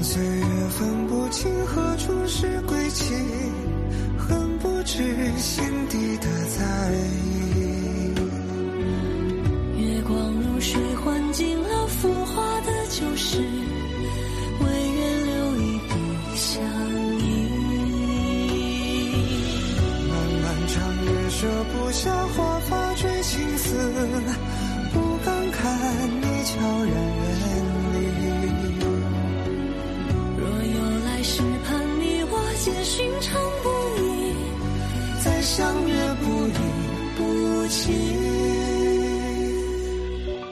岁月分不清何处是归期，恨不知心底的在意。 月光如水换尽了浮华的旧事，唯愿留一笔相依。 漫漫长夜舍不下华发追青丝，不敢看你悄然远